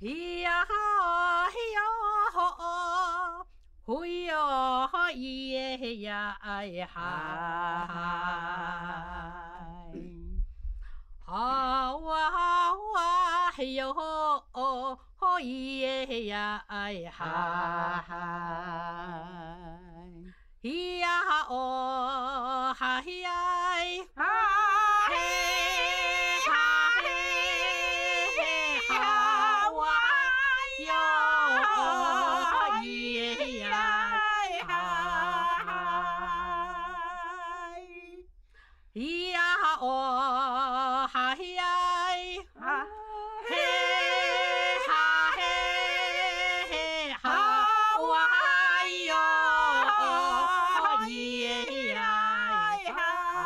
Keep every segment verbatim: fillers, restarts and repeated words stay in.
咿呀嘿呀吼，嘿呀咿呀哎嗨，好啊好啊嘿哟吼，咿呀哎嗨，咿呀哦嗨呀哈嘿哈嘿哈哇哟咿呀哈， 咿呀哦嗨呀哈嘿哈嘿哈哇哟咿呀哈。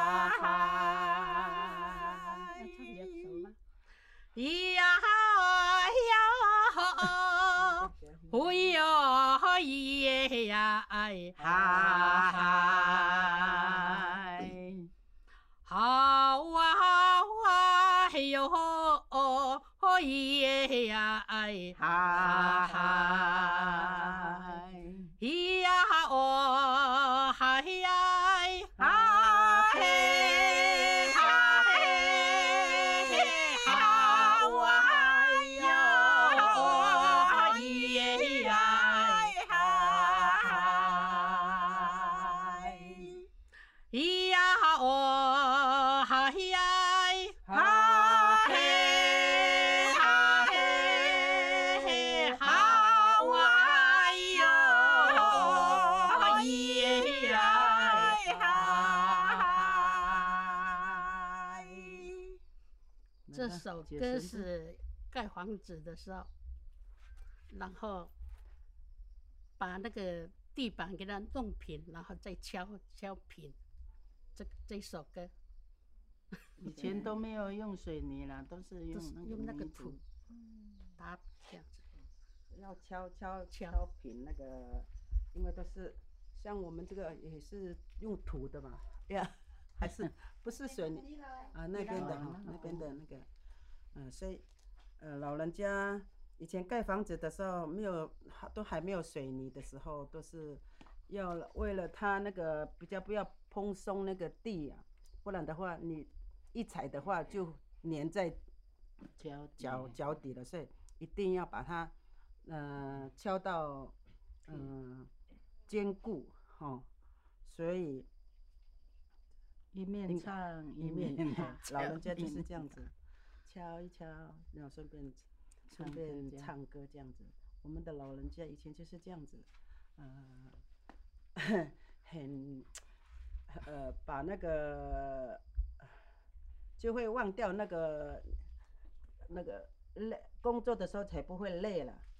咿呀呀吼，嘿哟咿呀哎嗨，好啊好啊嘿哟吼，咿呀哎嗨，咿呀哦嗨呀哈嘿哈嘿哈哇哟咿呀哈， 咿呀哦嗨呀哈嘿哈嘿哈哇哟咿呀哈。 这首歌是盖房子的时候，然后把那个地板给它弄平，然后再敲敲平。这这首歌以前都没有用水泥啦，都是都是用用那个泥土土打这样子。 要敲敲敲敲平那个，因为都是像我们这个也是用土的嘛，呀，还是不是水泥啊？那边的哈，那边的那个，嗯，所以呃，老人家以前盖房子的时候没有，都还没有水泥的时候，都是要为了它那个比较不要蓬松那个地啊，不然的话你一踩的话就粘在脚脚脚底了，所以一定要把它。呃，敲到嗯、呃、坚固哈、哦，所以一面唱一面面老人家就是这样子，敲一敲，然后顺便顺便唱歌这样子。我们的老人家以前就是这样子，呃，很呃把那个就会忘掉那个那个累工作的时候才不会累了。